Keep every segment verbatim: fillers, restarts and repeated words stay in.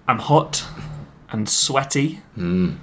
I'm hot and sweaty. Mm.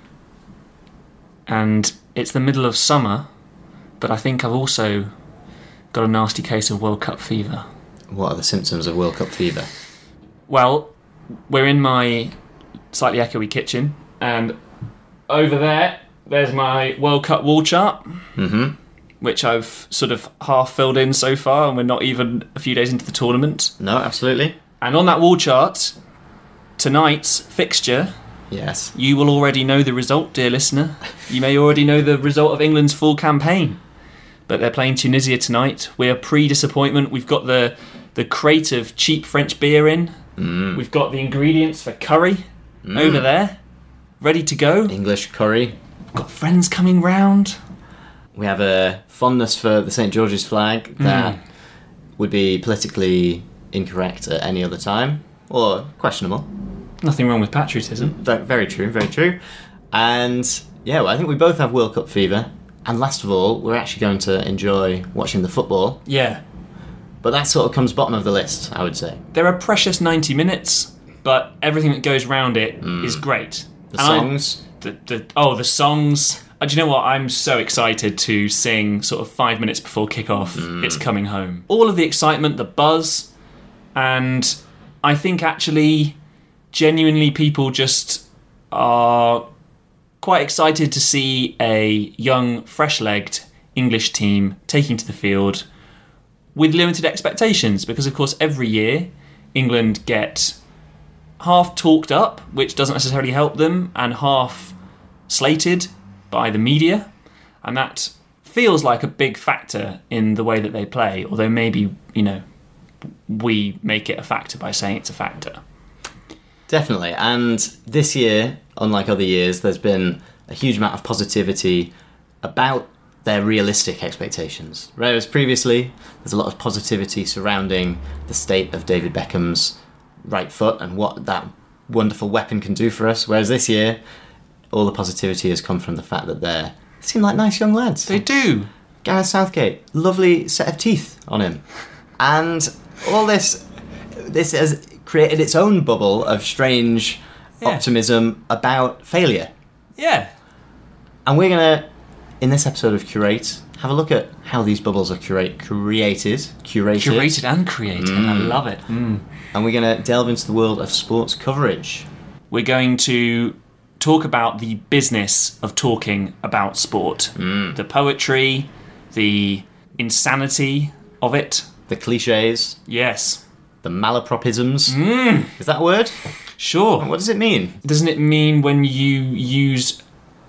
And it's the middle of summer, but I think I've also got a nasty case of World Cup fever. What are the symptoms of World Cup fever? Well, we're in my slightly echoey kitchen, and over there, there's my World Cup wall chart, Mm-hmm. which I've sort of half filled in so far, and we're not even a few days into the tournament. No, absolutely. And on that wall chart, tonight's fixture, Yes. you will already know the result, dear listener. You may already know the result of England's full campaign. But they're playing Tunisia tonight. We're pre-disappointment. We've got the, the crate of cheap French beer in. Mm. We've got the ingredients for curry Mm. over there, ready to go. English curry. We've got friends coming round. We have a fondness for the Saint George's flag that Mm. would be politically incorrect at any other time, or questionable. Nothing wrong with patriotism. Ve- Very true, very true. And yeah, well, I think we both have World Cup fever. And last of all, we're actually going to enjoy watching the football. Yeah. But that sort of comes bottom of the list, I would say. They're a precious ninety minutes, but everything that goes round it is great. The And I- songs. The, the, oh, the songs. Uh, do you know what? I'm so excited to sing sort of five minutes before kickoff. It's coming home. All of the excitement, the buzz, and I think actually, genuinely, people just are quite excited to see a young, fresh-legged English team taking to the field with limited expectations, because of course every year England get half talked up, which doesn't necessarily help them, and half slated by the media, and that feels like a big factor in the way that they play, although maybe, you know, we make it a factor by saying it's a factor. Definitely. And this year, unlike other years, there's been a huge amount of positivity about their realistic expectations. Whereas previously, there's a lot of positivity surrounding the state of David Beckham's right foot and what that wonderful weapon can do for us. Whereas this year, all the positivity has come from the fact that they're, they seem like nice young lads. They do. Gareth Southgate, lovely set of teeth on him. And all this, this has created its own bubble of strange Yeah. optimism about failure. Yeah. And we're going to, in this episode of Curate, have a look at how these bubbles are curate, created, curated. Curated and created. I love it. Mm. And we're going to delve into the world of sports coverage. We're going to talk about the business of talking about sport. The poetry, the insanity of it. The cliches, Yes. the malapropisms. Mm. Is that a word? Sure. What does it mean? Doesn't it mean when you use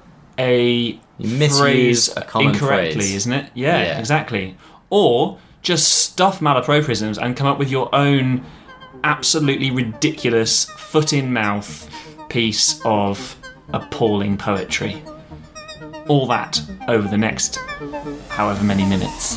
a You misuse phrase a common incorrectly, phrase. isn't it? Yeah, Yeah. exactly. Or just stuff malapropisms and come up with your own absolutely ridiculous foot-in-mouth piece of appalling poetry. All that over the next however many minutes.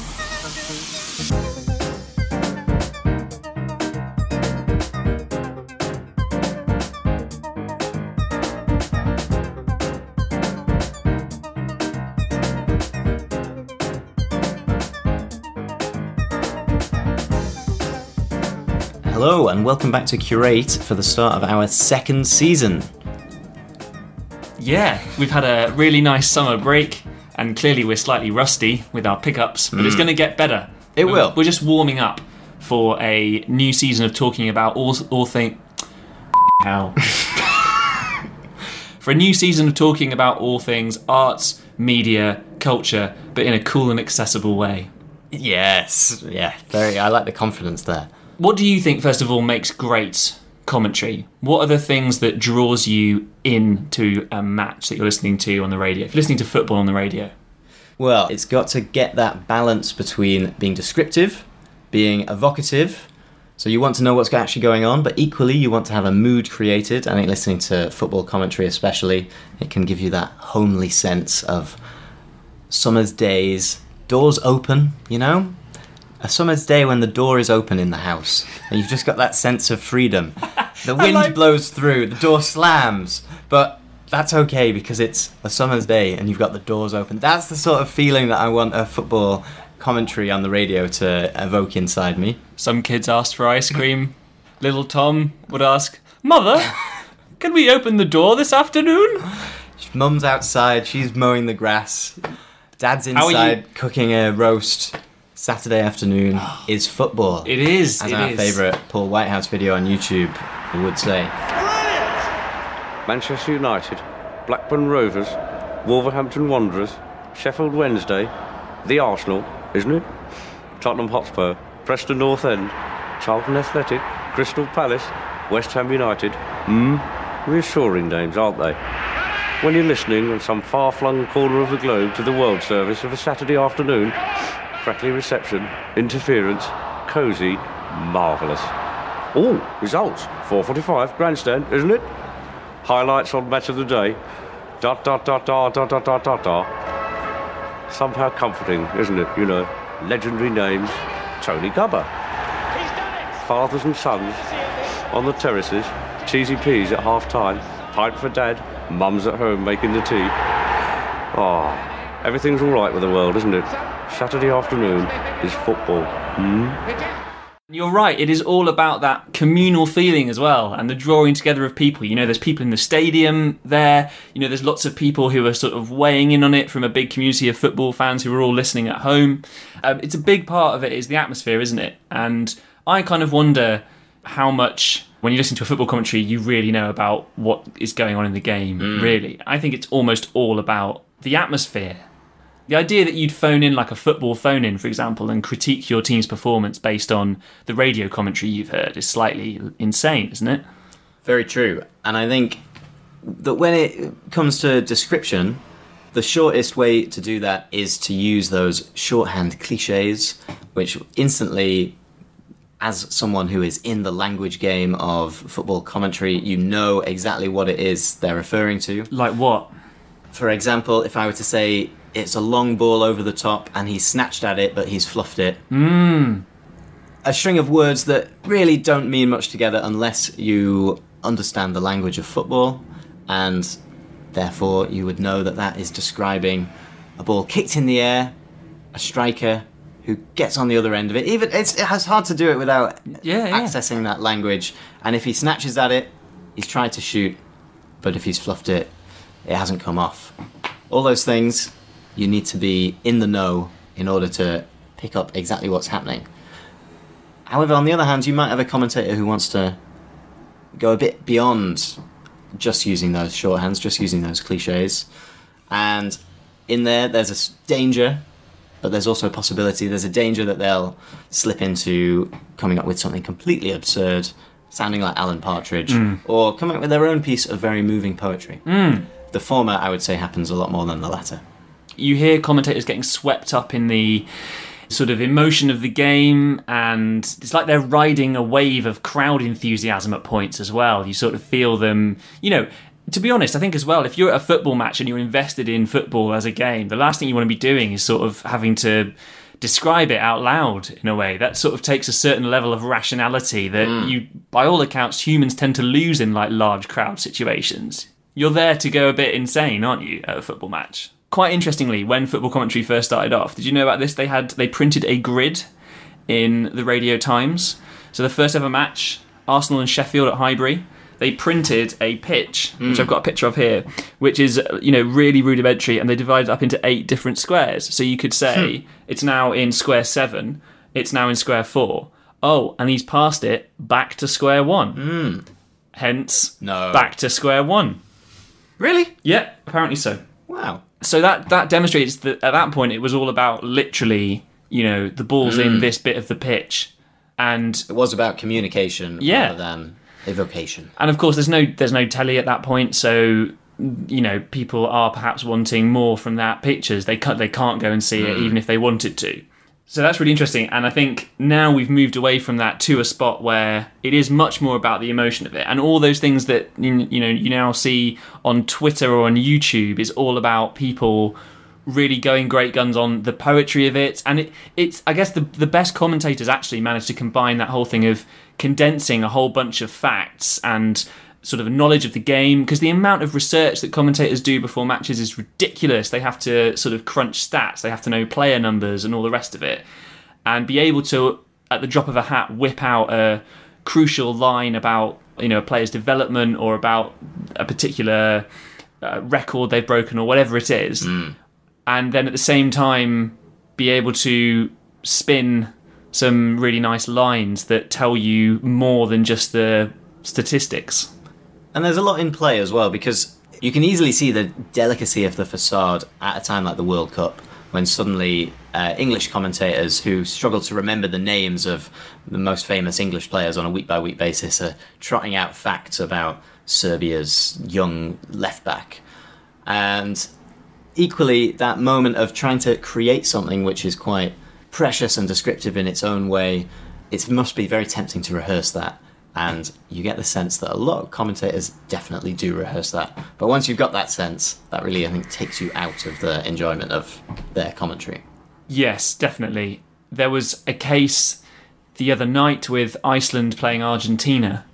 Hello and welcome back to Curate for the start of our second season. Yeah, we've had a really nice summer break, and clearly we're slightly rusty with our pickups, but it's going to get better. It We're- will. We're just warming up for a new season of talking about all all things. How? For a new season of talking about all things arts, media, culture, but in a cool and accessible way. Yes, yeah, very. I like the confidence there. What do you think, first of all, makes great commentary? What are the things that draws you into a match that you're listening to on the radio? If you're listening to football on the radio. Well, it's got to get that balance between being descriptive, being evocative, so you want to know what's actually going on, but equally you want to have a mood created. I think listening to football commentary especially, it can give you that homely sense of summer's days, doors open, you know? A summer's day when the door is open in the house, and you've just got that sense of freedom. The wind like- blows through, the door slams, but that's okay because it's a summer's day and you've got the doors open. That's the sort of feeling that I want a football commentary on the radio to evoke inside me. Some kids asked for ice cream. Little Tom would ask, "Mother, Can we open the door this afternoon? Mum's outside, she's mowing the grass. Dad's How are you- inside cooking a roast. Saturday afternoon is football. It is. As it our is. favourite Paul Whitehouse video on YouTube would say. Manchester United, Blackburn Rovers, Wolverhampton Wanderers, Sheffield Wednesday, the Arsenal, isn't it? Tottenham Hotspur, Preston North End, Charlton Athletic, Crystal Palace, West Ham United. Hmm, reassuring names, aren't they? When you're listening in some far-flung corner of the globe to the World Service of a Saturday afternoon, crackly reception, interference, cosy, marvellous. Oh, results, four forty-five, grandstand, isn't it? Highlights on Match of the Day, dot dot dot dot dot dot dot dot dot. Somehow comforting, isn't it? You know, legendary names, Tony Gubber. Fathers and sons on the terraces, cheesy peas at half-time, pint for dad, mum's at home making the tea. Ah, oh, everything's all right with the world, isn't it? Saturday afternoon is football. Hmm? You're right, it is all about that communal feeling as well, and the drawing together of people. You know, there's people in the stadium there, you know, there's lots of people who are sort of weighing in on it from a big community of football fans who are all listening at home. Um, it's a big part of it is the atmosphere, isn't it? And I kind of wonder how much, when you listen to a football commentary, you really know about what is going on in the game, mm. really. I think it's almost all about the atmosphere. The idea that you'd phone in like a football phone-in, for example, and critique your team's performance based on the radio commentary you've heard is slightly insane, isn't it? Very true. And I think that when it comes to description, the shortest way to do that is to use those shorthand cliches, which instantly, as someone who is in the language game of football commentary, you know exactly what it is they're referring to. Like what? For example, if I were to say, it's a long ball over the top and he's snatched at it but he's fluffed it. Mm. A string of words that really don't mean much together unless you understand the language of football, and therefore you would know that that is describing a ball kicked in the air, a striker who gets on the other end of it. Even it's, it's hard to do it without yeah, yeah. accessing that language. And if he snatches at it, he's tried to shoot, but if he's fluffed it, it hasn't come off. All those things, you need to be in the know in order to pick up exactly what's happening. However, on the other hand, you might have a commentator who wants to go a bit beyond just using those shorthands, just using those cliches. And in there, there's a danger, but there's also a possibility, there's a danger that they'll slip into coming up with something completely absurd, sounding like Alan Partridge, mm. or coming up with their own piece of very moving poetry. Mm. The former, I would say, happens a lot more than the latter. You hear commentators getting swept up in the sort of emotion of the game, and it's like they're riding a wave of crowd enthusiasm at points as well. You sort of feel them, you know, to be honest, I think as well, if you're at a football match and you're invested in football as a game, the last thing you want to be doing is sort of having to describe it out loud in a way. That sort of takes a certain level of rationality that mm. you, by all accounts, humans tend to lose in like large crowd situations. You're there to go a bit insane, aren't you, at a football match? Quite interestingly, when football commentary first started off, did you know about this? They had they printed a grid in the Radio Times. So the first ever match, Arsenal and Sheffield at Highbury, they printed a pitch, mm. which I've got a picture of here, which is, you know, really rudimentary, and they divided it up into eight different squares. So you could say, hmm. it's now in square seven, it's now in square four. Oh, and he's passed it back to square one. Mm. Hence, no. back to square one. Really? Yeah, apparently so. Wow. So that, that demonstrates that at that point it was all about literally, you know, the ball's mm. in this bit of the pitch. And it was about communication yeah. rather than evocation. And of course there's no there's no telly at that point, so you know, people are perhaps wanting more from that pictures. They can't they can't go and see mm. it even if they wanted to. So that's really interesting, and I think now we've moved away from that to a spot where it is much more about the emotion of it, and all those things that you know you now see on Twitter or on YouTube is all about people really going great guns on the poetry of it. And it, it's I guess the the best commentators actually manage to combine that whole thing of condensing a whole bunch of facts and sort of knowledge of the game, because the amount of research that commentators do before matches is ridiculous. They have to sort of crunch stats, they have to know player numbers and all the rest of it, and be able to, at the drop of a hat, whip out a crucial line about, you know, a player's development or about a particular uh, record they've broken or whatever it is, Mm. and then at the same time be able to spin some really nice lines that tell you more than just the statistics. And there's a lot in play as well, because you can easily see the delicacy of the facade at a time like the World Cup, when suddenly uh, English commentators who struggle to remember the names of the most famous English players on a week-by-week basis are trotting out facts about Serbia's young left-back. And equally, that moment of trying to create something which is quite precious and descriptive in its own way, it must be very tempting to rehearse that. And you get the sense that a lot of commentators definitely do rehearse that. But once you've got that sense, that really, I think, takes you out of the enjoyment of their commentary. Yes, definitely. There was a case the other night with Iceland playing Argentina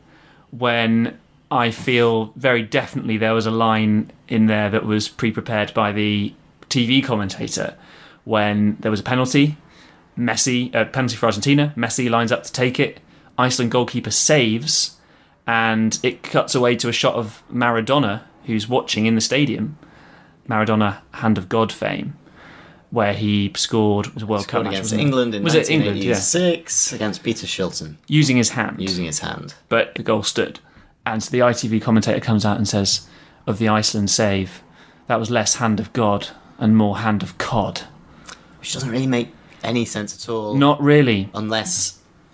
when I feel very definitely there was a line in there that was pre-prepared by the T V commentator when there was a penalty. Messi, a uh, penalty for Argentina. Messi lines up to take it. Iceland goalkeeper saves, and it cuts away to a shot of Maradona, who's watching in the stadium. Maradona, Hand of God fame, where he scored was a World Scored Cup match against wasn't it? England in was it England? Yeah, nineteen eighty-six against Peter Shilton, using his hand. using his hand. But the goal stood. And so the I T V commentator comes out and says, of the Iceland save, that was less Hand of God and more Hand of Cod. Which doesn't really make any sense at all. Not really. Unless,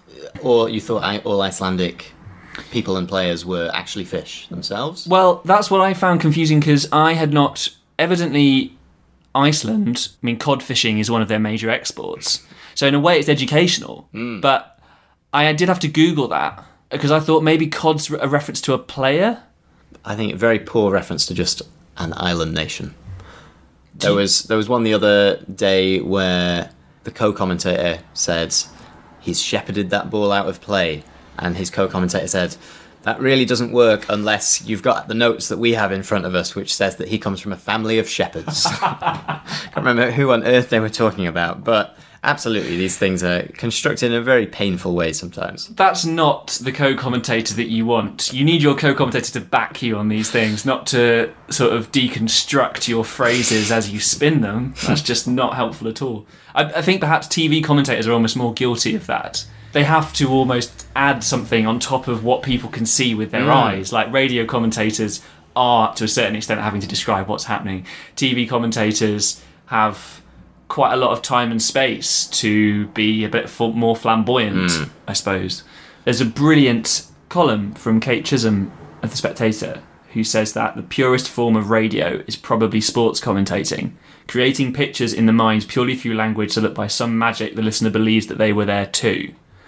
or you thought I- all Icelandic people and players were actually fish themselves? Well, that's what I found confusing, because I had not... Evidently, Iceland, I mean, cod fishing is one of their major exports. So in a way, it's educational. Mm. But I did have to Google that, because I thought maybe cod's a reference to a player. I think a very poor reference to just an island nation. There was there was one the other day where the co-commentator said he's shepherded that ball out of play, and his co-commentator said that really doesn't work unless you've got the notes that we have in front of us, which says that he comes from a family of shepherds. Can't remember who on earth they were talking about, but absolutely, these things are constructed in a very painful way sometimes. That's not the co-commentator that you want. You need your co-commentator to back you on these things, not to sort of deconstruct your phrases as you spin them. That's just not helpful at all. I, I think perhaps T V commentators are almost more guilty of that. They have to almost add something on top of what people can see with their Mm. eyes. Like radio commentators are, to a certain extent, having to describe what's happening. T V commentators have quite a lot of time and space to be a bit f- more flamboyant, Mm. I suppose. There's a brilliant column from Kate Chisholm of The Spectator who says that the purest form of radio is probably sports commentating, creating pictures in the mind purely through language so that by some magic the listener believes that they were there too.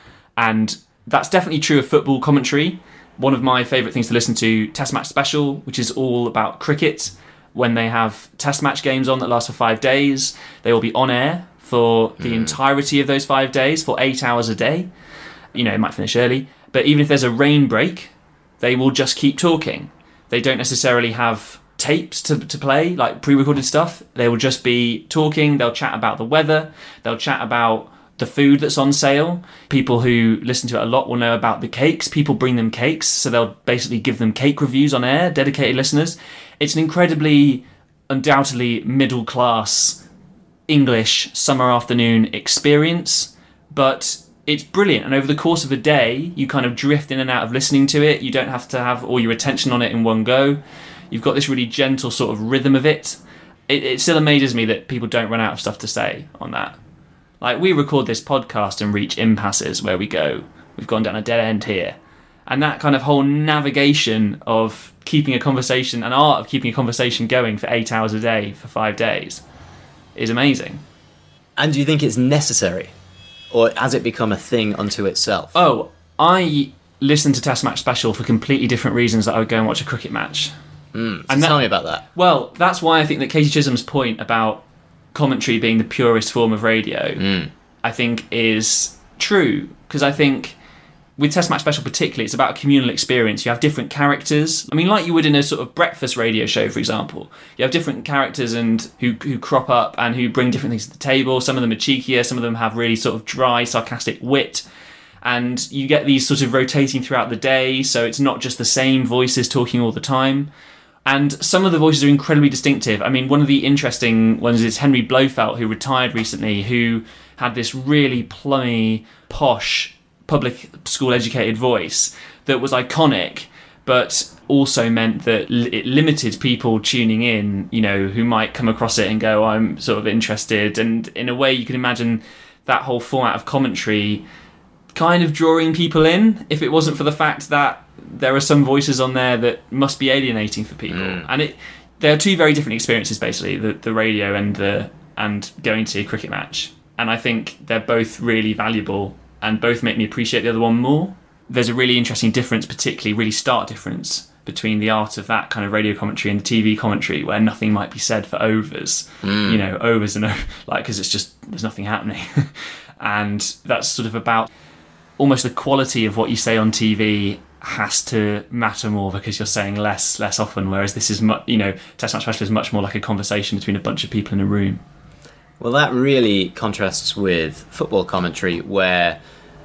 And that's definitely true of football commentary. One of my favourite things to listen to, Test Match Special, which is all about cricket. When they have test match games on that last for five days, they will be on air for the Mm. entirety of those five days, for eight hours a day. You know, it might finish early. But even if there's a rain break, they will just keep talking. They don't necessarily have tapes to, to play, like pre-recorded stuff. They will just be talking. They'll chat about the weather. They'll chat about the food that's on sale. People who listen to it a lot will know about the cakes. People bring them cakes, so they'll basically give them cake reviews on air, dedicated listeners. It's an incredibly, undoubtedly middle-class English summer afternoon experience, but it's brilliant. And over the course of a day, you kind of drift in and out of listening to it. You don't have to have all your attention on it in one go. You've got this really gentle sort of rhythm of it. It, it still amazes me that people don't run out of stuff to say on that. Like, we record this podcast and reach impasses where we go, we've gone down a dead end here. And that kind of whole navigation of keeping a conversation, an art of keeping a conversation going for eight hours a day for five days is amazing. And do you think it's necessary? Or has it become a thing unto itself? Oh, I listen to Test Match Special for completely different reasons that I would go and watch a cricket match. Mm, so and that- tell me about that. Well, that's why I think that Katie Chisholm's point about commentary being the purest form of radio, Mm. I think is true. Because I think with Test Match Special particularly, it's about a communal experience. You have different characters. I mean, like you would in a sort of breakfast radio show, for example. You have different characters and who who crop up and who bring different things to the table. Some of them are cheekier. Some of them have really sort of dry, sarcastic wit. and you get these sort of rotating throughout the day, so it's not just the same voices talking all the time. And some of the voices are incredibly distinctive. I mean, one of the interesting ones is Henry Blofeld, who retired recently, who had this really plummy, posh, public school educated voice that was iconic, but also meant that it limited people tuning in, you know, who might come across it and go, I'm sort of interested. And in a way, you can imagine that whole format of commentary kind of drawing people in if it wasn't for the fact that there are some voices on there that must be alienating for people. Mm. And it there are two very different experiences, basically, the, the radio and the and going to a cricket match. And I think they're both really valuable and both make me appreciate the other one more. There's a really interesting difference, particularly really stark difference, between the art of that kind of radio commentary and the T V commentary, where nothing might be said for overs, mm. you know, overs and over, like, because it's just, there's nothing happening. And that's sort of about almost the quality of what you say on T V has to matter more because you're saying less less often, whereas this is, mu- you know, Test Match Special is much more like a conversation between a bunch of people in a room. Well, that really contrasts with football commentary, where,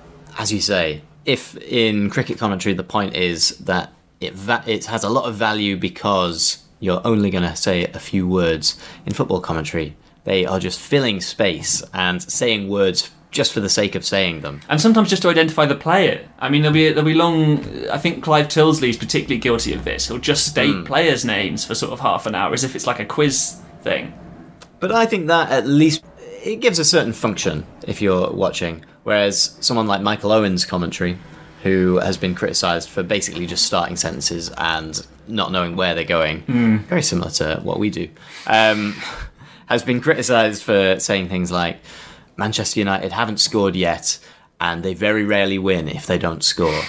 as you say, if in cricket commentary the point is that it va- it has a lot of value because you're only going to say a few words, in football commentary they are just filling space and saying words just for the sake of saying them. And sometimes just to identify the player. I mean, there'll be there'll be long... I think Clive Tilsley's particularly guilty of this. He'll just state mm. players' names for sort of half an hour as if it's like a quiz thing. But I think that at least it gives a certain function if you're watching. Whereas someone like Michael Owen's commentary, who has been criticised for basically just starting sentences and not knowing where they're going, mm. very similar to what we do, um, has been criticised for saying things like, Manchester United haven't scored yet, and they very rarely win if they don't score.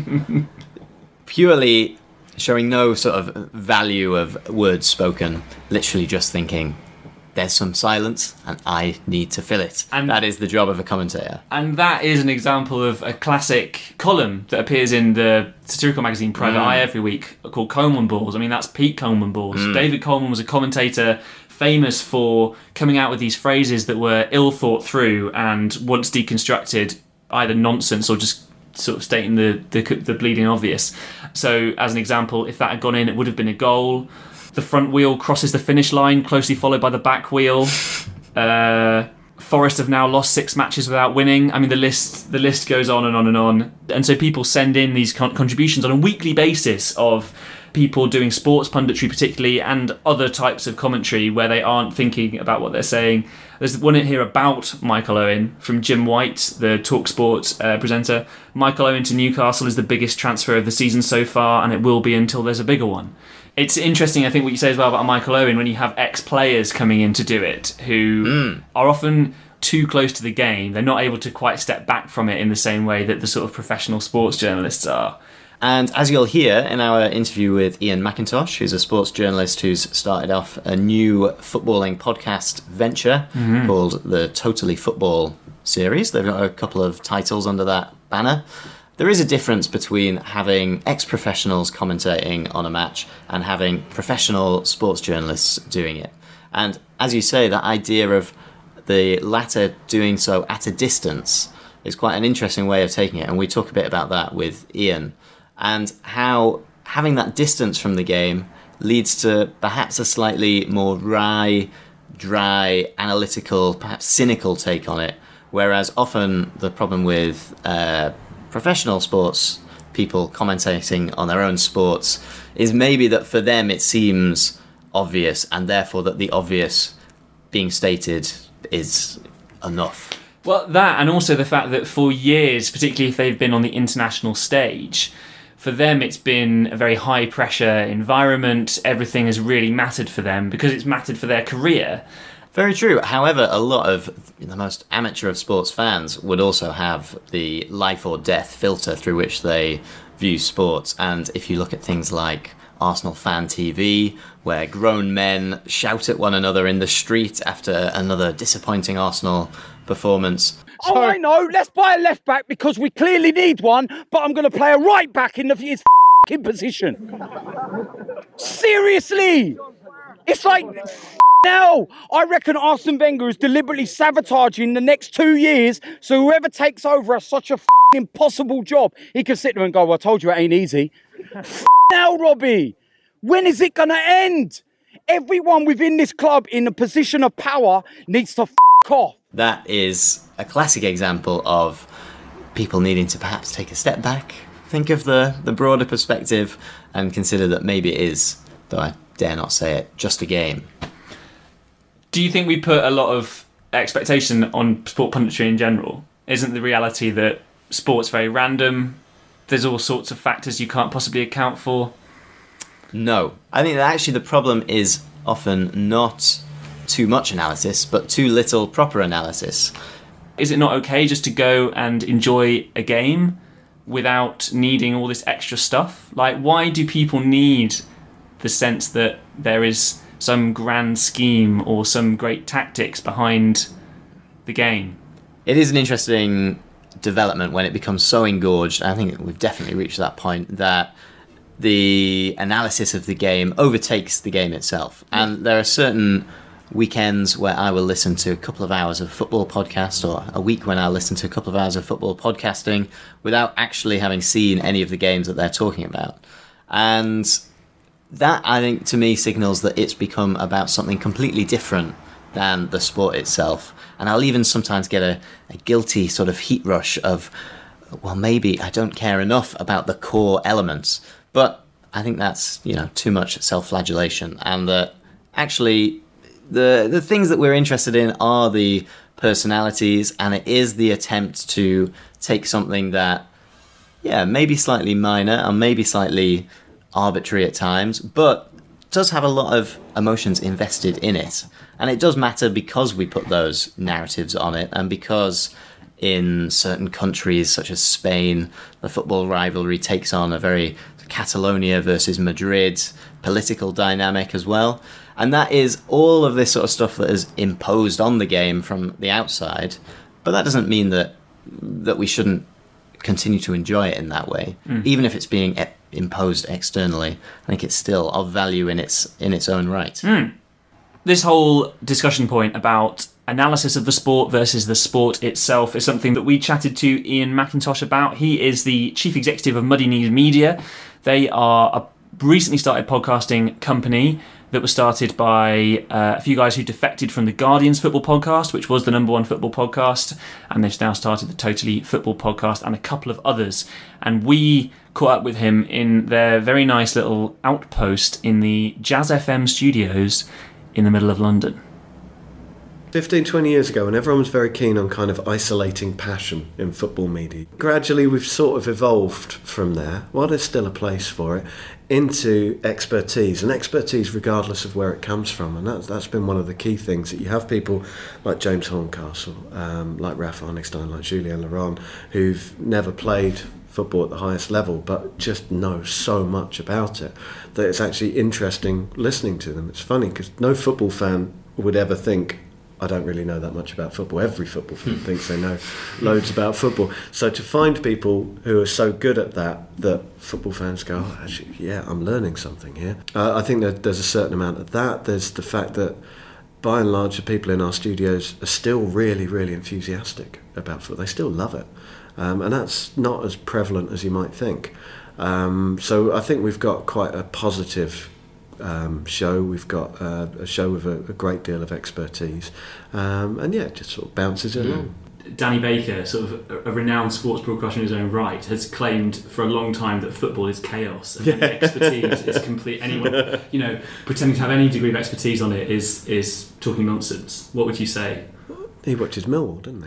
Purely showing no sort of value of words spoken, literally just thinking, there's some silence, and I need to fill it. And that is the job of a commentator. And that is an example of a classic column that appears in the satirical magazine Private mm. Eye every week called Coleman Balls. I mean, that's Pete Coleman Balls. Mm. David Coleman was a commentator famous for coming out with these phrases that were ill thought through and once deconstructed, either nonsense or just sort of stating the, the the bleeding obvious. So, as an example, if that had gone in, it would have been a goal. The front wheel crosses the finish line, closely followed by the back wheel. Uh, Forest have now lost six matches without winning. I mean, the list the list goes on and on and on. And so people send in these con- contributions on a weekly basis of people doing sports punditry particularly and other types of commentary where they aren't thinking about what they're saying. There's one in here about Michael Owen from Jim White, the TalkSport uh, presenter. Michael Owen to Newcastle is the biggest transfer of the season so far, and it will be until there's a bigger one. It's interesting, I think, what you say as well about Michael Owen when you have ex-players coming in to do it who mm. are often too close to the game. They're not able to quite step back from it in the same way that the sort of professional sports journalists are. And as you'll hear in our interview with Ian McIntosh, who's a sports journalist who's started off a new footballing podcast venture mm-hmm. called the Totally Football series. They've got a couple of titles under that banner. There is a difference between having ex-professionals commentating on a match and having professional sports journalists doing it. And as you say, that idea of the latter doing so at a distance is quite an interesting way of taking it. And we talk a bit about that with Ian. And how having that distance from the game leads to perhaps a slightly more wry, dry, analytical, perhaps cynical take on it. Whereas often the problem with uh, professional sports people commentating on their own sports is maybe that for them it seems obvious, and therefore that the obvious being stated is enough. Well, that, and also the fact that for years, particularly if they've been on the international stage, for them it's been a very high pressure environment. Everything has really mattered for them because it's mattered for their career. Very true. However, a lot of the most amateur of sports fans would also have the life or death filter through which they view sports. And if you look at things like Arsenal Fan T V, where grown men shout at one another in the street after another disappointing Arsenal performance. Oh, so, I know. Let's buy a left back because we clearly need one, but I'm going to play a right back in the his f***ing position. Seriously! It's like, now, I reckon Arsene Wenger is deliberately sabotaging the next two years so whoever takes over has such a impossible job. He can sit there and go, well, I told you it ain't easy. Now, Robbie, when is it going to end? Everyone within this club in a position of power needs to f*** off. That is a classic example of people needing to perhaps take a step back, think of the, the broader perspective, and consider that maybe it is, though I dare not say it, just a game. Do you think we put a lot of expectation on sport punditry in general? Isn't the reality that sport's very random? There's all sorts of factors you can't possibly account for? No. I think that actually the problem is often not too much analysis, but too little proper analysis. Is it not okay just to go and enjoy a game without needing all this extra stuff? Like, why do people need the sense that there is some grand scheme or some great tactics behind the game? It is an interesting development when it becomes so engorged. I think we've definitely reached that point that the analysis of the game overtakes the game itself. And there are certain weekends where I will listen to a couple of hours of football podcast, or a week when I'll listen to a couple of hours of football podcasting without actually having seen any of the games that they're talking about. And that, I think, to me signals that it's become about something completely different than the sport itself. And I'll even sometimes get a, a guilty sort of heat rush of, well, maybe I don't care enough about the core elements. But I think that's, you know, too much self-flagellation, and that actually the the things that we're interested in are the personalities, and it is the attempt to take something that, yeah, maybe slightly minor and maybe slightly arbitrary at times, but does have a lot of emotions invested in it. And it does matter because we put those narratives on it, and because in certain countries such as Spain, the football rivalry takes on a very Catalonia versus Madrid political dynamic as well. And that is all of this sort of stuff that is imposed on the game from the outside. But that doesn't mean that that we shouldn't continue to enjoy it in that way. Mm. Even if it's being e- imposed externally, I think it's still of value in its in its own right. Mm. This whole discussion point about analysis of the sport versus the sport itself is something that we chatted to Ian McIntosh about. He is the chief executive of Muddy Knees Media. They are a recently started podcasting company that was started by uh, a few guys who defected from the Guardian's football podcast, which was the number one football podcast, and they've now started the Totally Football podcast and a couple of others. And we caught up with him in their very nice little outpost in the Jazz F M studios in the middle of London. fifteen, twenty years ago, when everyone was very keen on kind of isolating passion in football media, gradually we've sort of evolved from there, while there's still a place for it, into expertise, and expertise regardless of where it comes from. And that's that's been one of the key things, that you have people like James Horncastle, um, like Ralph Arnigstein, like Julien Laurent, who've never played football at the highest level but just know so much about it that it's actually interesting listening to them. It's funny because no football fan would ever think, I don't really know that much about football. Every football fan thinks they know loads about football. So to find people who are so good at that, that football fans go, oh, actually, yeah, I'm learning something here. Uh, I think that there's a certain amount of that. There's the fact that, by and large, the people in our studios are still really, really enthusiastic about football. They still love it. Um, and that's not as prevalent as you might think. Um, so I think we've got quite a positive Um, show. We've got uh, a show with a, a great deal of expertise, um, and yeah, it just sort of bounces mm. along. Danny Baker, sort of a, a renowned sports broadcaster in his own right, has claimed for a long time that football is chaos and yeah. expertise is complete. Anyone, you know, pretending to have any degree of expertise on it is is talking nonsense. What would you say? He watches Millwall, didn't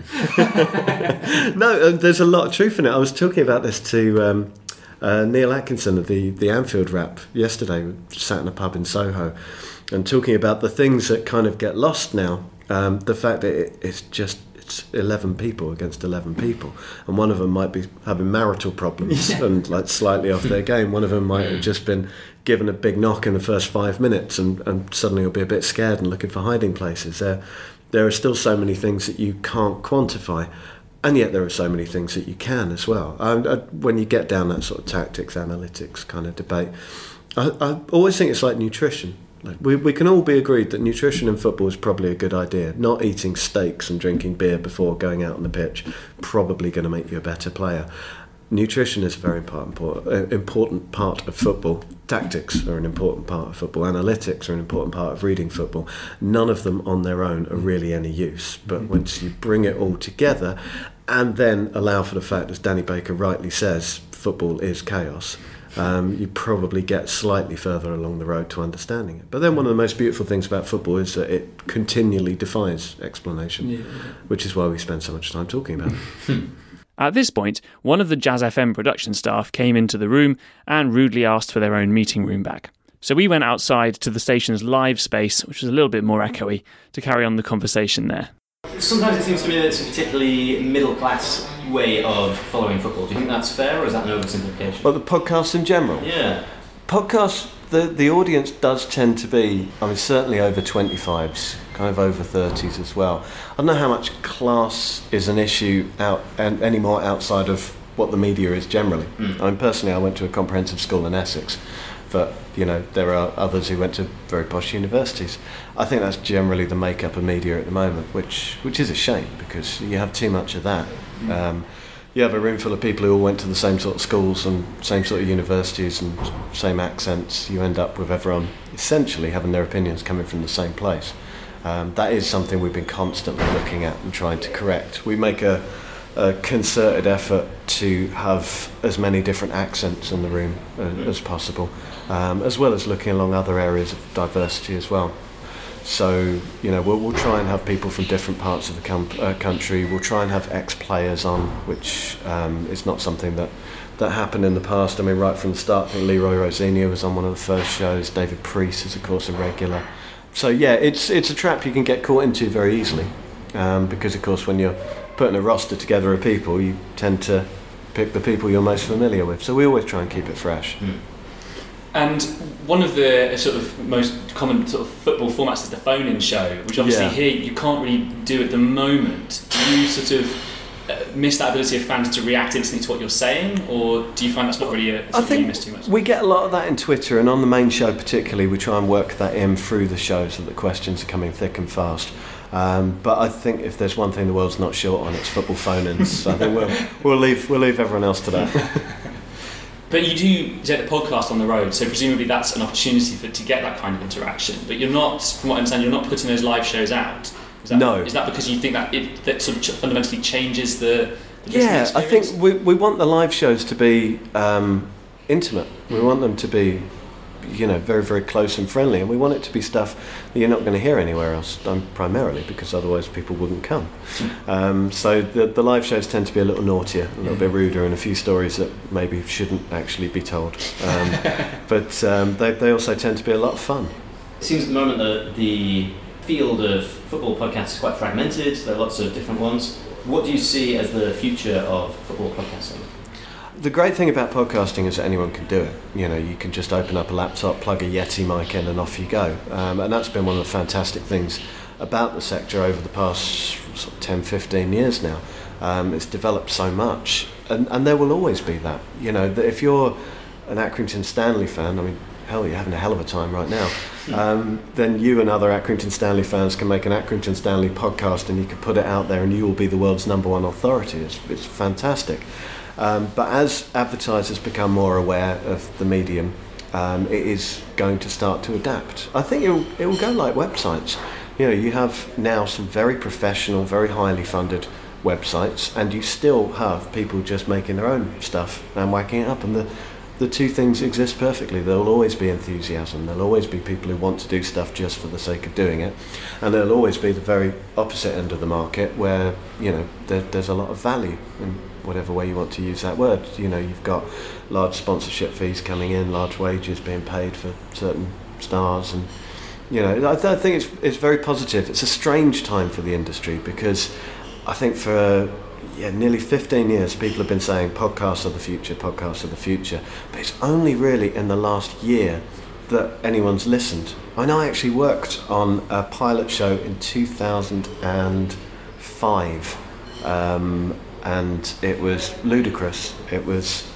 he? No, uh, there's a lot of truth in it. I was talking about this to Um, Uh, Neil Atkinson of the, the Anfield Rap yesterday. We sat in a pub in Soho and talking about the things that kind of get lost now. Um, the fact that it, it's just it's eleven people against eleven people, and one of them might be having marital problems yeah. and like slightly off their game. One of them might have just been given a big knock in the first five minutes and, and suddenly will be a bit scared and looking for hiding places. There, there are still so many things that you can't quantify. And yet there are so many things that you can as well. Um, I, when you get down that sort of tactics, analytics kind of debate, I, I always think it's like nutrition. Like, we, we can all be agreed that nutrition in football is probably a good idea. Not eating steaks and drinking beer before going out on the pitch, probably going to make you a better player. Nutrition is a very important, important part of football. Tactics are an important part of football. Analytics are an important part of reading football. None of them on their own are really any use. But once you bring it all together and then allow for the fact, as Danny Baker rightly says, football is chaos, um, you probably get slightly further along the road to understanding it. But then one of the most beautiful things about football is that it continually defies explanation, yeah. which is why we spend so much time talking about it. At this point, one of the Jazz F M production staff came into the room and rudely asked for their own meeting room back. So we went outside to the station's live space, which was a little bit more echoey, to carry on the conversation there. Sometimes it seems to me that it's a particularly middle-class way of following football. Do you think that's fair, or is that an oversimplification? Well, the podcasts in general? Yeah. Podcasts, the, the audience does tend to be, I mean, certainly over twenty-fives, kind of over thirties as well. I don't know how much class is an issue out and any more outside of what the media is generally. Mm. I mean, personally, I went to a comprehensive school in Essex, but, you know, there are others who went to very posh universities. I think that's generally the makeup of media at the moment, which which is a shame, because you have too much of that. Mm. Um, you have a room full of people who all went to the same sort of schools and same sort of universities and same accents. You end up with everyone essentially having their opinions coming from the same place. Um, that is something we've been constantly looking at and trying to correct. We make a, a concerted effort to have as many different accents in the room as, as possible, um, as well as looking along other areas of diversity as well. So, you know, we'll, we'll try and have people from different parts of the com- uh, country. We'll try and have ex-players on, which um, is not something that, that happened in the past. I mean, right from the start, I think Leroy Rosinha was on one of the first shows. David Priest is, of course, a regular. So, yeah, it's it's a trap you can get caught into very easily, um, because, of course, when you're putting a roster together of people, you tend to pick the people you're most familiar with. So we always try and keep it fresh. Mm. And one of the sort of most common sort of football formats is the phone-in show, which obviously yeah. here you can't really do at the moment. Do you sort of uh, miss that ability of fans to react instantly to what you're saying, or do you find that's not really a I think you miss too much? We get a lot of that in Twitter, and on the main show particularly, we try and work that in through the show so that the questions are coming thick and fast. Um, but I think if there's one thing the world's not short on, it's football phone-ins. I think we'll we'll leave we'll leave everyone else to that. But you do take the podcast on the road, so presumably that's an opportunity for to get that kind of interaction. But you're not, from what I understand, you're not putting those live shows out. Is that, no. Is that because you think that it that sort of fundamentally changes the, the yeah, listening I think we we want the live shows to be um, intimate. We want them to be, you know, very, very close and friendly, and we want it to be stuff that you're not going to hear anywhere else, done primarily because otherwise people wouldn't come. Um, so the, the live shows tend to be a little naughtier, a little bit ruder, and a few stories that maybe shouldn't actually be told. Um, but um, they, they also tend to be a lot of fun. It seems at the moment that the field of football podcasts is quite fragmented. There are lots of different ones. What do you see as the future of football podcasting? The great thing about podcasting is that anyone can do it. You know, you can just open up a laptop, plug a Yeti mic in, and off you go. Um, and that's been one of the fantastic things about the sector over the past sort of ten, fifteen years now. Um, it's developed so much, and, and there will always be that. You know, that if you're an Accrington Stanley fan, I mean, hell, you're having a hell of a time right now. Um, then you and other Accrington Stanley fans can make an Accrington Stanley podcast, and you can put it out there, and you will be the world's number one authority. It's, it's fantastic. Um, but as advertisers become more aware of the medium, um, it is going to start to adapt. I think it will, it will go like websites. You know, you have now some very professional, very highly funded websites, and you still have people just making their own stuff and whacking it up, and the the two things exist perfectly. There will always be enthusiasm. There'll always be people who want to do stuff just for the sake of doing it, and there'll always be the very opposite end of the market where, you know, there, there's a lot of value in whatever way you want to use that word. You know, you've got large sponsorship fees coming in, large wages being paid for certain stars, and you know, I, th- I think it's it's very positive. It's a strange time for the industry because I think for yeah nearly fifteen years people have been saying podcasts are the future, podcasts are the future, but it's only really in the last year that anyone's listened. I know I actually worked on a pilot show in two thousand five, um, and it was ludicrous. It was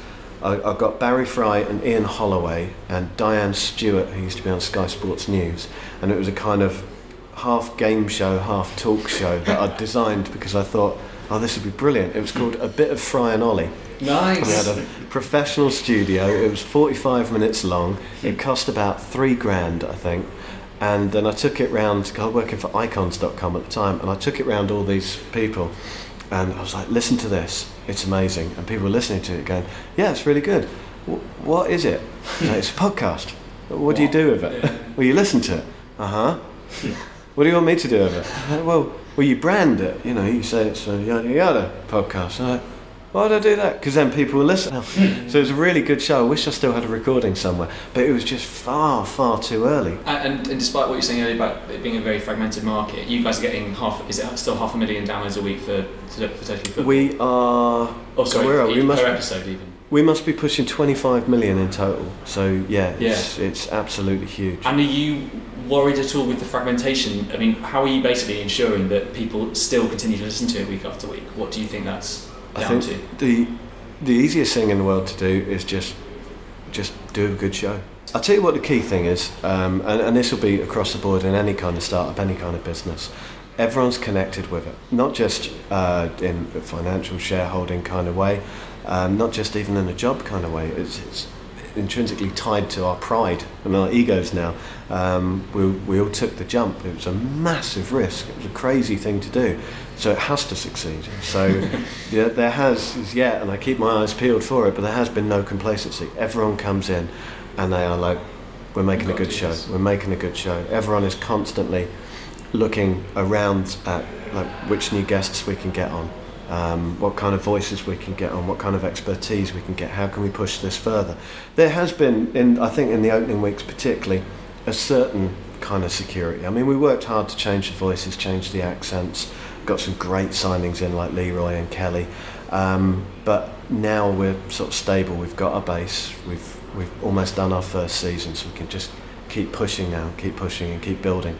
I, I got Barry Fry and Ian Holloway and Diane Stewart, who used to be on Sky Sports News, and it was a kind of half game show, half talk show that I'd designed because I thought, oh, this would be brilliant. It was called A Bit of Fry and Ollie. Nice. We had a professional studio. It was forty-five minutes long. It cost about three grand, I think. And then I took it round, I was working for icons dot com at the time, and I took it round all these people, and I was like, listen to this, it's amazing. And people were listening to it going, yeah, it's really good. W- what is it? I was like, it's a podcast. What do you do with it? Yeah. Well, you listen to it. Uh-huh. What do you want me to do with it? Like, well, well, you brand it, you know, you say it's a yada yada podcast. I'm like, why did I do that? Because then people will listen. So it was a really good show. I wish I still had a recording somewhere, but it was just far, far too early. And, and, and despite what you're saying earlier about it being a very fragmented market, you guys are getting half, is it still half a million downloads a week for, for Totally Football? We are, oh, sorry, where are per, we? Must, per episode even. We must be pushing twenty-five million in total. So yeah, yeah. It's, it's absolutely huge. And are you worried at all with the fragmentation? I mean, how are you basically ensuring that people still continue to listen to it week after week? What do you think that's down I think to? The, the easiest thing in the world to do is just just do a good show. I'll tell you what the key thing is, um, and, and this will be across the board in any kind of startup, any kind of business. Everyone's connected with it, not just uh, in a financial shareholding kind of way, um, not just even in a job kind of way. It's, it's intrinsically tied to our pride and our egos now. Um, we, we all took the jump. It was a massive risk. It was a crazy thing to do. So it has to succeed. So yeah, there has, yeah, and I keep my eyes peeled for it, but there has been no complacency. Everyone comes in and they are like, we're making a good show. We're making a good show. Everyone is constantly looking around at like which new guests we can get on, um, what kind of voices we can get on, what kind of expertise we can get, how can we push this further. There has been, in I think in the opening weeks particularly, a certain kind of security. I mean, we worked hard to change the voices, change the accents, got some great signings in like Leroy and Kelly, um, but now we're sort of stable. We've got our base, we've we've almost done our first season, so we can just keep pushing now, keep pushing and keep building.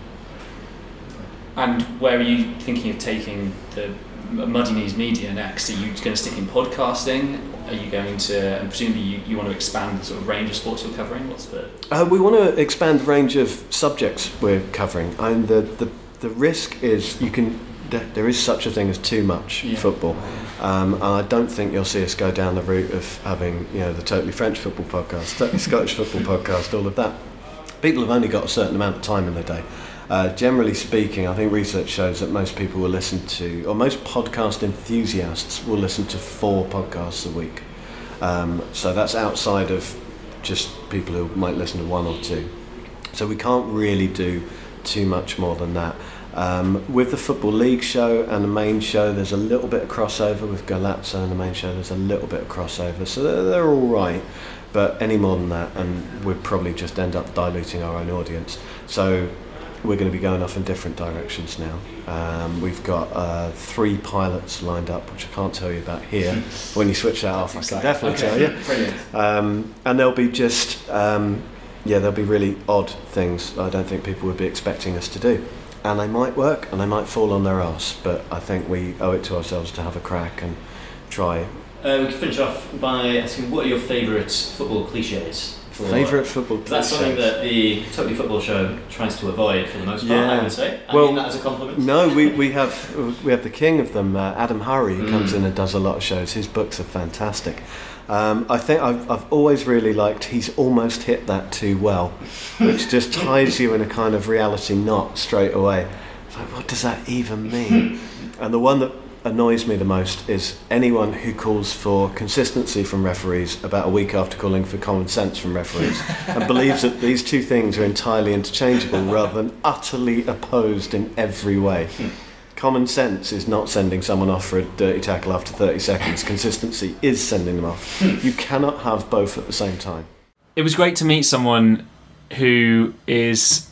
And where are you thinking of taking the Muddy Knees Media next? Are you going to stick in podcasting? Are you going to, and presumably you, you want to expand the sort of range of sports you're covering? What's the... Uh, we want to expand the range of subjects we're covering. And the, the, the risk is you can, there is such a thing as too much yeah. football. Um, and I don't think you'll see us go down the route of having, you know, the Totally French Football podcast, Totally Scottish Football podcast, all of that. People have only got a certain amount of time in their day. Uh, generally speaking, I think research shows that most people will listen to, or most podcast enthusiasts will listen to four podcasts a week. Um, so that's outside of just people who might listen to one or two. So we can't really do too much more than that. Um, with the Football League show and the main show, there's a little bit of crossover. With Galazzo and the main show, there's a little bit of crossover. So they're, they're all right. But any more than that, and we'd probably just end up diluting our own audience. So we're going to be going off in different directions now. Um, we've got uh, three pilots lined up, which I can't tell you about here. When you switch that off, I can definitely okay. tell you. Brilliant. Um, and they'll be just, um, yeah, they'll be really odd things I don't think people would be expecting us to do. And they might work, and they might fall on their arse, but I think we owe it to ourselves to have a crack and try. Uh, we can finish off by asking, what are your favourite football cliches? Favourite football cliches? That's something that the Totally Football show tries to avoid for the most part, yeah. I would say. I well, mean that as a compliment. No, we, we have we have the king of them, uh, Adam Hurrey, who mm. comes in and does a lot of shows. His books are fantastic. Um, I think I've, I've always really liked He's Almost Hit That Too Well, which just ties you in a kind of reality knot straight away. It's like, what does that even mean? And the one that annoys me the most is anyone who calls for consistency from referees about a week after calling for common sense from referees and believes that these two things are entirely interchangeable rather than utterly opposed in every way. Common sense is not sending someone off for a dirty tackle after thirty seconds. Consistency is sending them off. You cannot have both at the same time. It was great to meet someone who is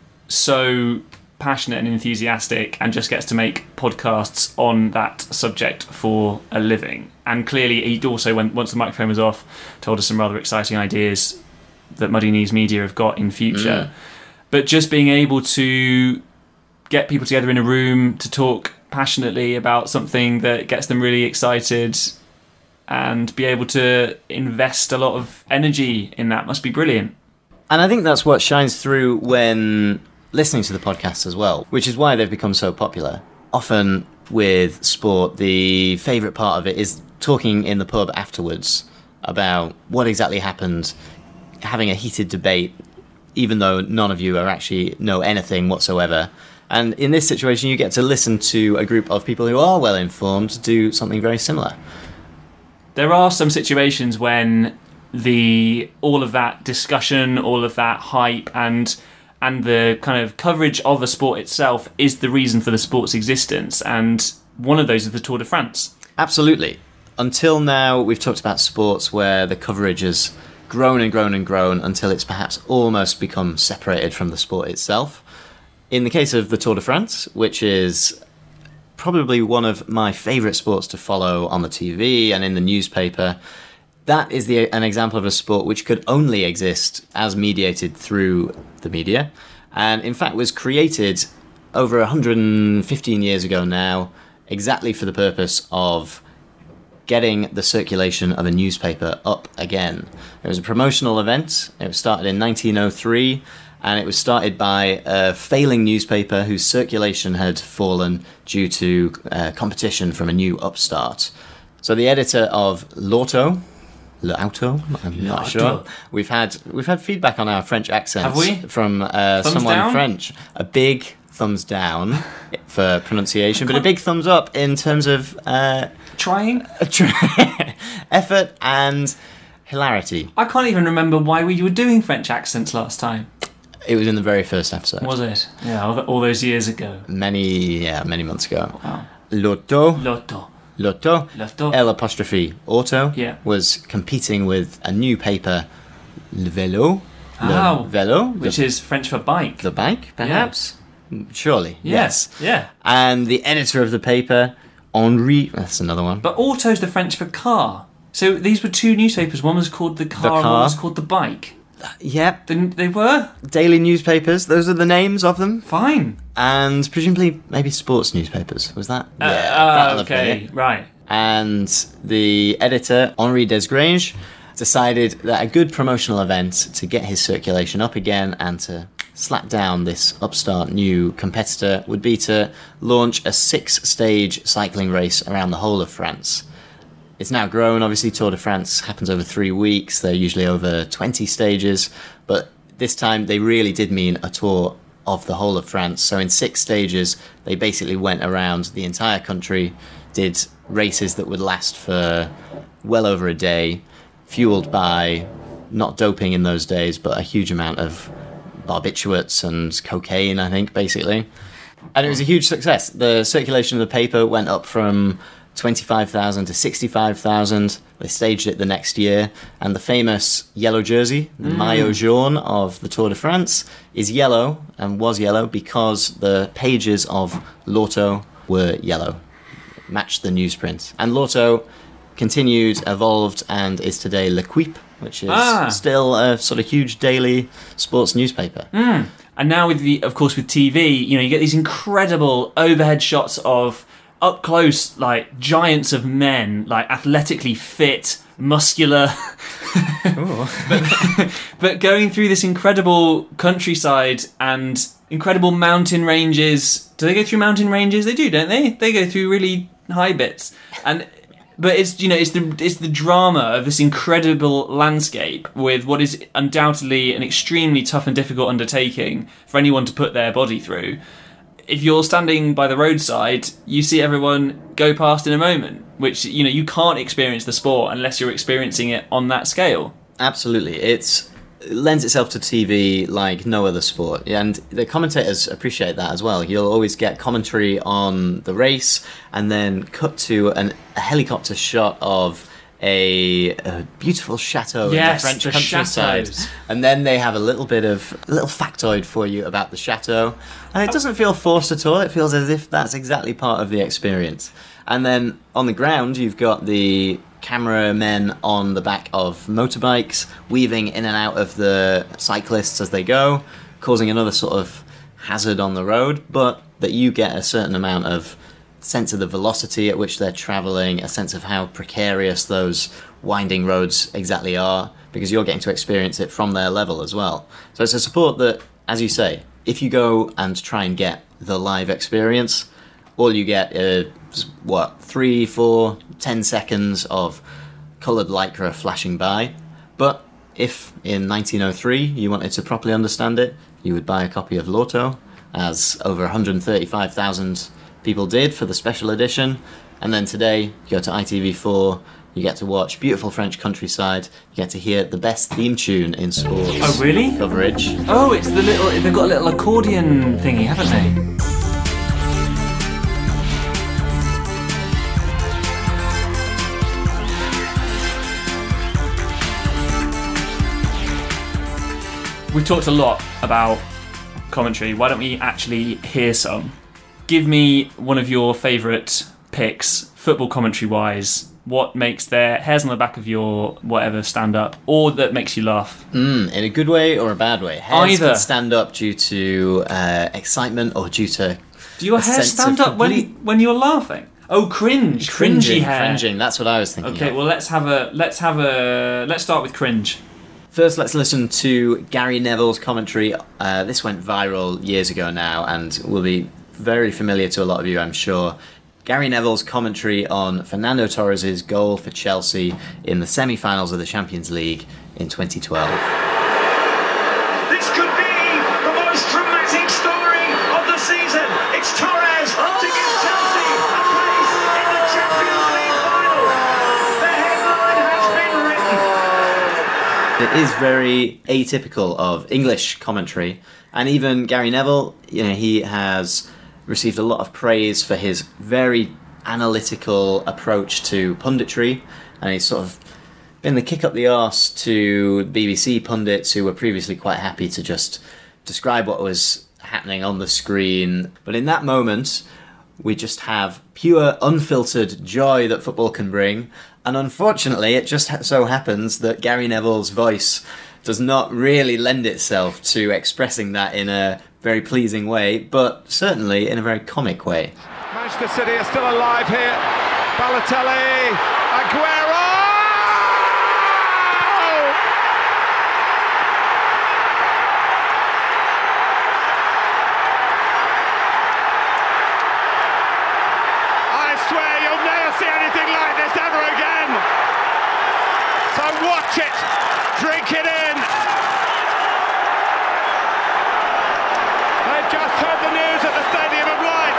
so passionate and enthusiastic and just gets to make podcasts on that subject for a living. And clearly he also, when, once the microphone was off, told us some rather exciting ideas that Muddy Knees Media have got in future. Mm. But just being able to get people together in a room to talk passionately about something that gets them really excited and be able to invest a lot of energy in that must be brilliant. And I think that's what shines through when listening to the podcast as well, which is why they've become so popular. Often with sport, the favourite part of it is talking in the pub afterwards about what exactly happened, having a heated debate, even though none of you are actually know anything whatsoever. And in this situation, you get to listen to a group of people who are well informed do something very similar. There are some situations when the all of that discussion, all of that hype, and and the kind of coverage of a sport itself is the reason for the sport's existence. And one of those is the Tour de France. Absolutely. Until now, we've talked about sports where the coverage has grown and grown and grown until it's perhaps almost become separated from the sport itself. In the case of the Tour de France, which is probably one of my favourite sports to follow on the T V and in the newspaper, that is the, an example of a sport which could only exist as mediated through the media, and in fact was created over one hundred fifteen years ago now, exactly for the purpose of getting the circulation of a newspaper up again. It was a promotional event. It was started in nineteen oh three, and it was started by a failing newspaper whose circulation had fallen due to uh, competition from a new upstart. So the editor of L'Auto, L'Auto, I'm not L'Auto. sure. We've had we've had feedback on our French accents. Have we? From uh, Thumbs someone down? French. A big thumbs down for pronunciation, but a big thumbs up in terms of uh, Trying? effort and hilarity. I can't even remember why we were doing French accents last time. It was in the very first episode. Was it? Yeah, all, all those years ago. Many, yeah, many months ago. Wow. L'Auto, Lotto. L'Auto, L'Auto. L apostrophe Auto, Yeah. was competing with a new paper, Le Vélo, Le Oh, Vélo, which the, is French for bike. the bike, perhaps? Surely, Yes. yes. Yeah. And the editor of the paper, Henri, that's another one. But auto's the French for car. So these were two newspapers. One was called The Car, The and one Car. was called The Bike. Yep, They, they were? daily newspapers, those are the names of them. Fine. And presumably maybe sports newspapers, was that? Uh, that uh, other okay, thing. right. And the editor, Henri Desgrange, decided that a good promotional event to get his circulation up again and to slap down this upstart new competitor would be to launch a six-stage cycling race around the whole of France. It's now grown, obviously. Tour de France happens over three weeks. They're usually over twenty stages, but this time they really did mean a tour of the whole of France. So in six stages, they basically went around the entire country, did races that would last for well over a day, fueled by, not doping in those days, but a huge amount of barbiturates and cocaine, I think, basically. And it was a huge success. The circulation of the paper went up from twenty-five thousand to sixty-five thousand. They staged it the next year, and the famous yellow jersey, the mm. maillot jaune of the Tour de France, is yellow, and was yellow because the pages of L'Auto were yellow, matched the newsprint. And L'Auto continued, evolved, and is today L'Equipe, which is Ah. still a sort of huge daily sports newspaper. Mm. And now with the, of course, with T V, you know, you get these incredible overhead shots of up close, like giants of men, like athletically fit, muscular, but, but going through this incredible countryside and incredible mountain ranges. Do they go through mountain ranges? They do, don't they? They go through really high bits, and but it's you know it's the it's the drama of this incredible landscape with what is undoubtedly an extremely tough and difficult undertaking for anyone to put their body through. If you're standing by the roadside, you see everyone go past in a moment, which, you know, you can't experience the sport unless you're experiencing it on that scale. Absolutely. It's, it lends itself to T V like no other sport. And the commentators appreciate that as well. You'll always get commentary on the race and then cut to an, a helicopter shot of A, a beautiful chateau Yes, in the French the countryside, chateaus. and then they have a little bit of a little factoid for you about the chateau, and it doesn't feel forced at all. It feels as if that's exactly part of the experience. And then on the ground, you've got the cameramen on the back of motorbikes, weaving in and out of the cyclists as they go, causing another sort of hazard on the road, but that you get a certain amount of sense of the velocity at which they're travelling, a sense of how precarious those winding roads exactly are, because you're getting to experience it from their level as well. So it's a support that, as you say, if you go and try and get the live experience, all you get is, what, three, four, ten seconds of coloured lycra flashing by. But if in nineteen oh three you wanted to properly understand it, you would buy a copy of Lotto, as over one hundred thirty-five thousand people did for the special edition. And then today, you go to I T V four, you get to watch beautiful French countryside, you get to hear the best theme tune in sports Oh, really? coverage. Oh, it's the little. They've got a little accordion thingy, haven't they? We've talked a lot about commentary. Why don't we actually hear some? Give me one of your favourite picks, football commentary-wise. What makes their hairs on the back of your whatever stand up, or that makes you laugh? Mm, in a good way or a bad way? Hairs Either. can stand up due to uh, excitement or due to Do your a hair sense stand of up when complete- when you're laughing? Oh, cringe, cringy cringing, hair. cringing. That's what I was thinking. Okay, of. well let's have a let's have a let's start with cringe. First, let's listen to Gary Neville's commentary. Uh, this went viral years ago now and will be very familiar to a lot of you, I'm sure. Gary Neville's commentary on Fernando Torres' goal for Chelsea in the semi-finals of the Champions League in twenty twelve. This could be the most dramatic story of the season. It's Torres to give Chelsea a place in the Champions League final. The headline has been written. It is very atypical of English commentary, and even Gary Neville, you know, he has received a lot of praise for his very analytical approach to punditry, and he's sort of been the kick up the arse to B B C pundits who were previously quite happy to just describe what was happening on the screen. But in that moment, we just have pure, unfiltered joy that football can bring. And unfortunately, it just ha- so happens that Gary Neville's voice does not really lend itself to expressing that in a very pleasing way, but certainly in a very comic way. Manchester City are still alive here. Balotelli, Aguero! I swear you'll never see anything like this ever again. So watch it, drink it in. They've just heard the news at the Stadium of Light.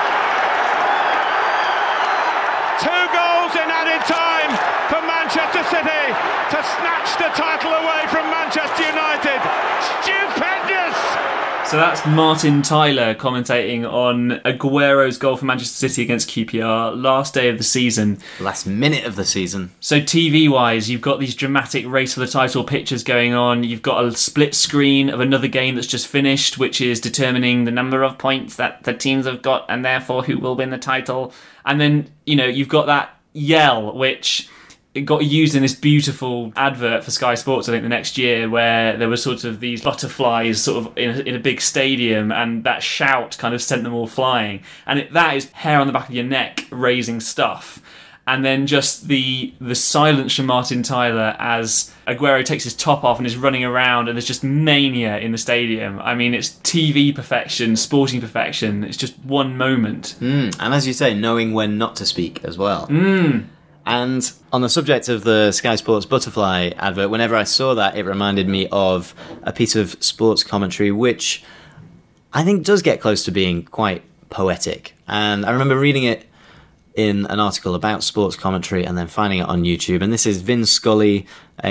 Two goals in added time for Manchester City to snatch the title away from Manchester United. Stupendous! So that's Martin Tyler commentating on Aguero's goal for Manchester City against Q P R, last day of the season. Last minute of the season. So T V-wise, you've got these dramatic race for the title pictures going on. You've got a split screen of another game that's just finished, which is determining the number of points that the teams have got and therefore who will win the title. And then, you know, you've got that yell, which it got used in this beautiful advert for Sky Sports, I think, the next year, where there were sort of these butterflies sort of in a, in a big stadium, and that shout kind of sent them all flying. And it, that is hair on the back of your neck raising stuff. And then just the the silence from Martin Tyler as Aguero takes his top off and is running around, and there's just mania in the stadium. I mean, it's T V perfection, sporting perfection. It's just one moment. Mm, and as you say, knowing when not to speak as well. Mm. And on the subject of the Sky Sports butterfly advert, whenever I saw that, it reminded me of a piece of sports commentary which I think does get close to being quite poetic. And I remember reading it in an article about sports commentary and then finding it on YouTube. And this is Vin Scully,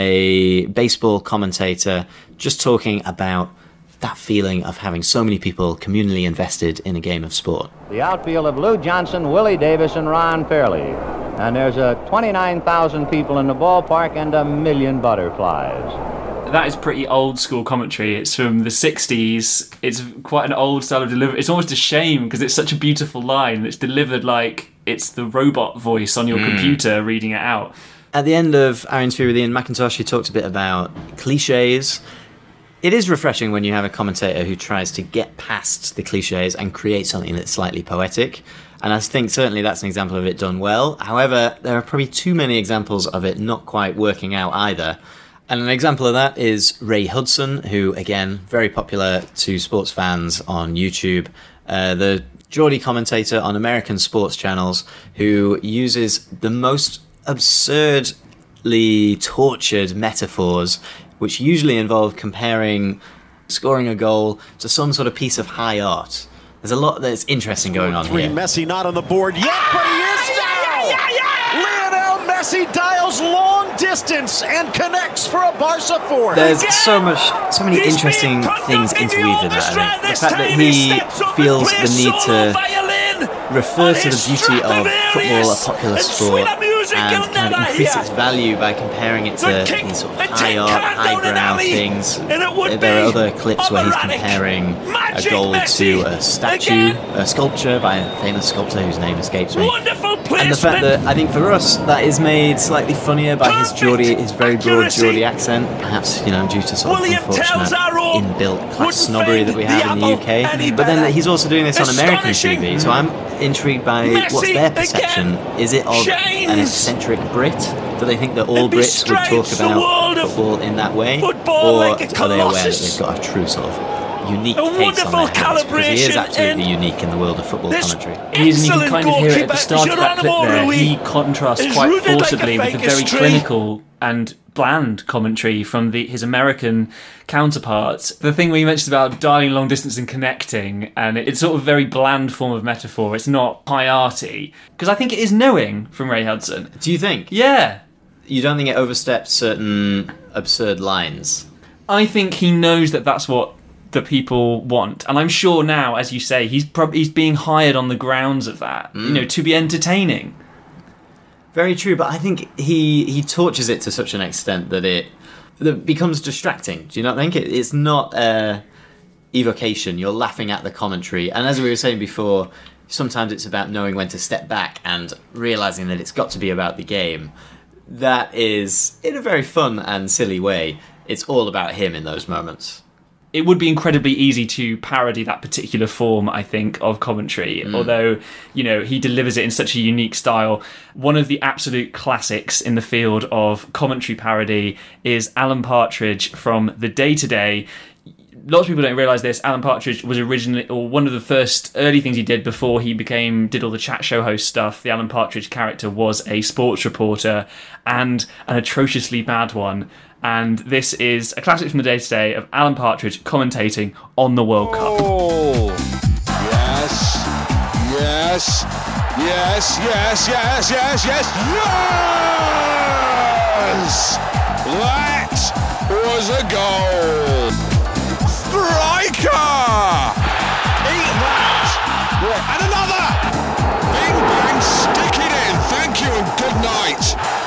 a baseball commentator, just talking about that feeling of having so many people communally invested in a game of sport. The outfield of Lou Johnson, Willie Davis, and Ron Fairley. And there's uh, twenty-nine thousand people in the ballpark and a million butterflies. That is pretty old school commentary. It's from the sixties. It's quite an old style of delivery. It's almost a shame because it's such a beautiful line. It's delivered like it's the robot voice on your mm. computer reading it out. At the end of our interview with Ian McIntosh, he talked a bit about cliches. It is refreshing when you have a commentator who tries to get past the cliches and create something that's slightly poetic. And I think certainly that's an example of it done well. However, there are probably too many examples of it not quite working out either. And an example of that is Ray Hudson, who, again, very popular to sports fans on YouTube. Uh, the Geordie commentator on American sports channels who uses the most absurdly tortured metaphors, which usually involve comparing scoring a goal to some sort of piece of high art. There's a lot that's interesting going on Three, here. Messi not on the board yet, but he is now! Lionel Messi dials long distance and connects for a Barca four. There's so much, so many interesting things interweaved in that. I think the fact that he feels the need to refer to the beauty of football, a popular sport, and kind of increase its value by comparing it to these sort of high art, highbrow things. There are other clips where he's comparing a goal to a statue, a sculpture by a famous sculptor whose name escapes me. And the fact that I think for us that is made slightly funnier by his Geordie, his very broad Geordie accent, perhaps, you know, due to sort of unfortunate inbuilt class snobbery that we have in the U K. But then he's also doing this on American T V, so I'm intrigued by what's their perception. Is it of an eccentric Brit? Do they think that all Brits would talk about football in that way? Or are they aware that they've got a true sort of unique case on their hands? Because he is absolutely unique in the world of football commentary. He is, and you can kind of hear it at the start of that clip there. He contrasts quite forcibly with the very clinical and bland commentary from the his American counterparts. The thing where you mentioned about dialing long distance and connecting, and it, it's sort of a very bland form of metaphor. It's not high-arty. Because I think it is knowing from Ray Hudson. Do you think? Yeah. You don't think it oversteps certain absurd lines? I think he knows that that's what the people want, and I'm sure now, as you say, he's prob- he's being hired on the grounds of that, mm. you know, to be entertaining. Very true, but I think he he tortures it to such an extent that it that it becomes distracting. Do you not think? It, it's not uh, evocation. You're laughing at the commentary, and as we were saying before, sometimes it's about knowing when to step back and realising that it's got to be about the game. That is, in a very fun and silly way, it's all about him in those moments. It would be incredibly easy to parody that particular form, I think, of commentary, mm. although, you know, he delivers it in such a unique style. One of the absolute classics in the field of commentary parody is Alan Partridge from The Day Today. Lots of people don't realise this. Alan Partridge was originally, or one of the first early things he did before he became, did all the chat show host stuff. The Alan Partridge character was a sports reporter, and an atrociously bad one. And this is a classic from The Day Today of Alan Partridge commentating on the World Cup. Oh, yes, yes, yes, yes, yes, yes, yes, yes! That was a goal. Striker! Eat that! And another! Bing bang, stick it in. Thank you and good night.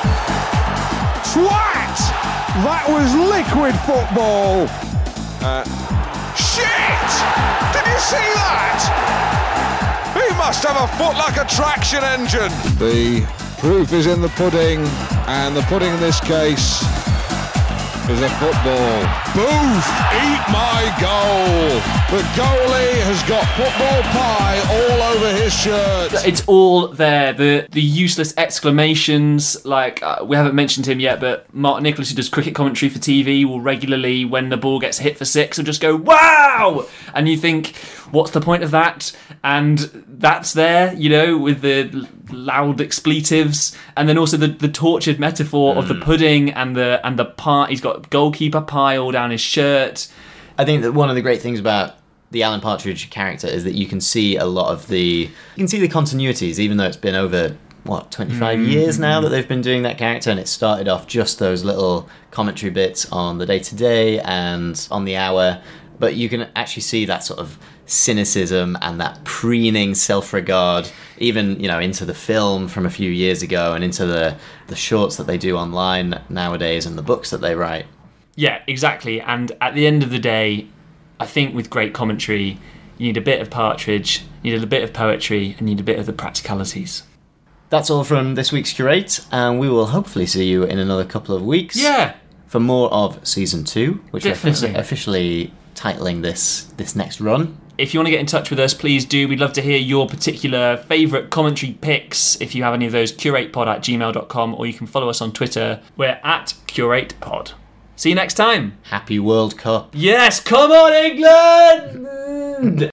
Twat! That was liquid football. Uh, shit! Did you see that? He must have a foot like a traction engine. The proof is in the pudding, and the pudding in this case is a football. Booth! Eat my goal! The goalie has got football pie all over his shirt. It's all there. The the useless exclamations, like, uh, we haven't mentioned him yet, but Mark Nicholas, who does cricket commentary for T V, will regularly, when the ball gets hit for six, will just go, wow! And you think, what's the point of that? And that's there, you know, with the loud expletives, and then also the, the tortured metaphor mm. of the pudding and the and the pie. He's got goalkeeper pie all down his shirt. I think that one of the great things about the Alan Partridge character is that you can see a lot of the you can see the continuities, even though it's been over what twenty-five mm. years now that they've been doing that character, and it started off just those little commentary bits on The Day Today and on The Hour, but you can actually see that sort of cynicism and that preening self-regard, even, you know, into the film from a few years ago and into the the shorts that they do online nowadays and the books that they write. Yeah, exactly. And at the end of the day, I think with great commentary, you need a bit of Partridge, you need a bit of poetry, and you need a bit of the practicalities. That's all from this week's Curate, and we will hopefully see you in another couple of weeks. Yeah. For more of season two, which Definitely. we're officially titling this this next run. If you want to get in touch with us, please do. We'd love to hear your particular favourite commentary picks. If you have any of those, curatepod at gmail dot com, or you can follow us on Twitter. We're at curatepod. See you next time. Happy World Cup. Yes, come on, England!